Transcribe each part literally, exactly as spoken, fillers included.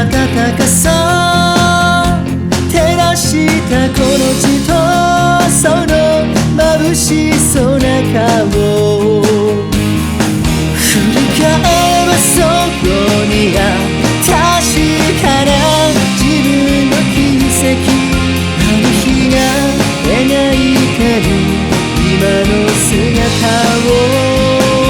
暖かさ照らしたこの地とその眩しそうな顔振り返ればそこには確かな自分の奇跡あの日が描いてる今の姿を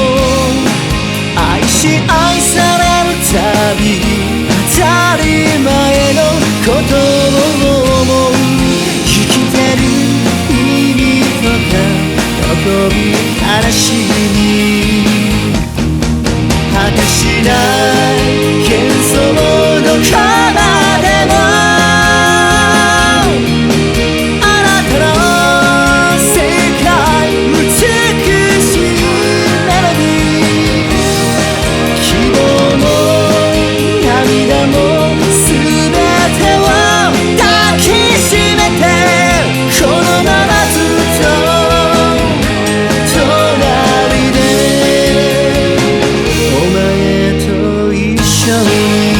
愛し愛されるたび当たり前のことを思う生きてる意味とか喜び悲しみ果てしない幻想の彼でもあなたの世界美しいメロディー希望も涙も全てを抱きしめてこのままずっと隣でお前と一緒に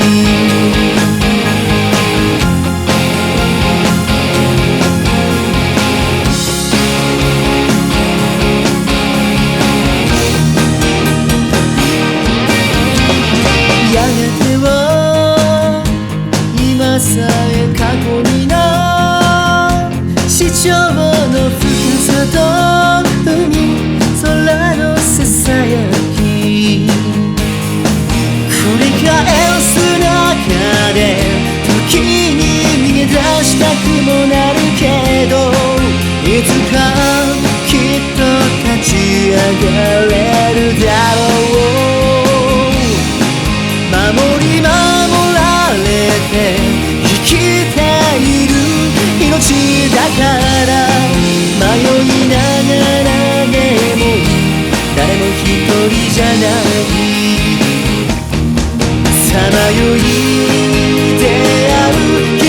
やがては今さえ過去にな市長の深さと海空のささやき繰り返す中で時に逃げ出したくもなるけどいつかきっと立ち上がれるだろう守り守られて生きている命だから迷いながらでも誰も一人じゃないさまよい出会う